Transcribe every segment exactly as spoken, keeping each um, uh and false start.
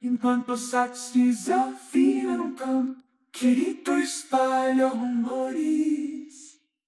Enquanto o sax desafina no campo, querido espalha rumores.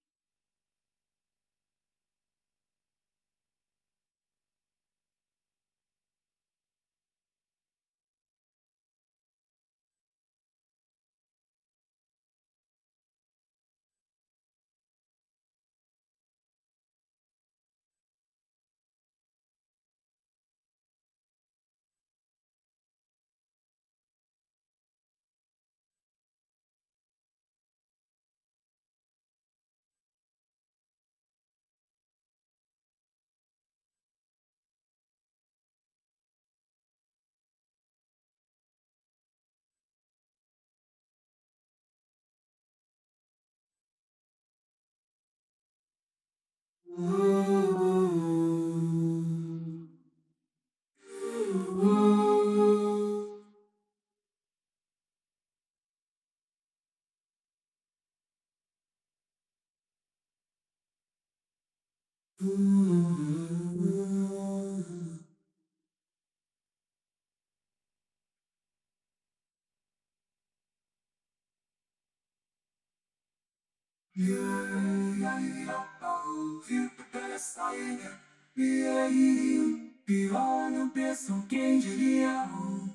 E aí, pior não pensam quem diria.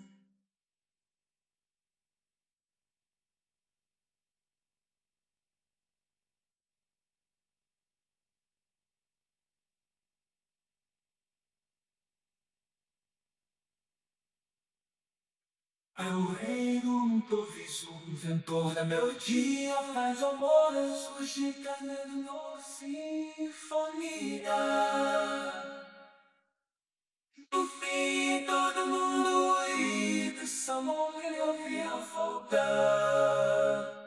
É o rei do improviso, inventor da melodia, faz o amor surgir canela sinfonia. No fim, todo mundo ri desse amor que ele ouvia voltar.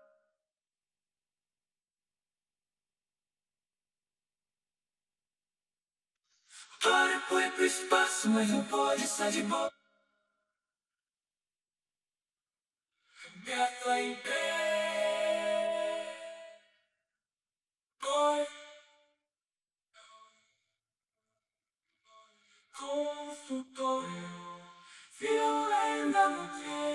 Para foi pro espaço, mas não pode estar de boa. Gato em pé. Cor, consultor, violenta no dia.